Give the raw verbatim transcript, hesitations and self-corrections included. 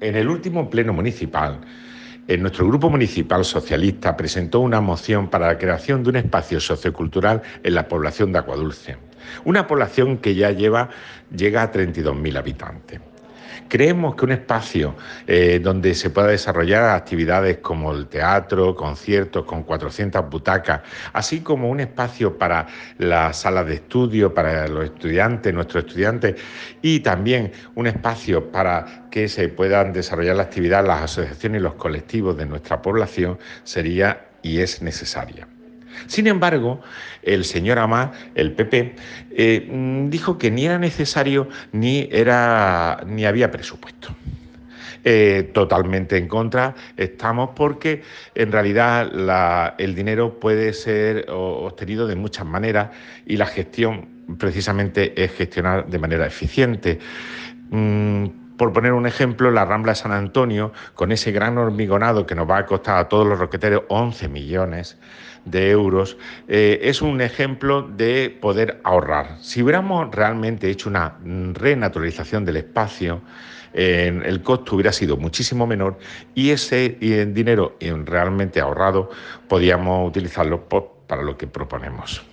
En el último pleno municipal, en nuestro grupo municipal socialista presentó una moción para la creación de un espacio sociocultural en la población de Aguadulce, una población que ya lleva, llega a treinta y dos mil habitantes. Creemos que un espacio eh, donde se pueda desarrollar actividades como el teatro, conciertos con cuatrocientas butacas, así como un espacio para las salas de estudio, para los estudiantes, nuestros estudiantes, y también un espacio para que se puedan desarrollar la actividad las asociaciones y los colectivos de nuestra población, sería y es necesaria. Sin embargo, el señor Amat, el P P, eh, dijo que ni era necesario ni, era, ni había presupuesto. Eh, totalmente en contra estamos porque en realidad la, el dinero puede ser obtenido de muchas maneras y la gestión precisamente es gestionar de manera eficiente. Mm, Por poner un ejemplo, la Rambla de San Antonio, con ese gran hormigonado que nos va a costar a todos los roqueteros once millones de euros, eh, es un ejemplo de poder ahorrar. Si hubiéramos realmente hecho una renaturalización del espacio, eh, el costo hubiera sido muchísimo menor y ese y el dinero realmente ahorrado podíamos utilizarlo por, para lo que proponemos.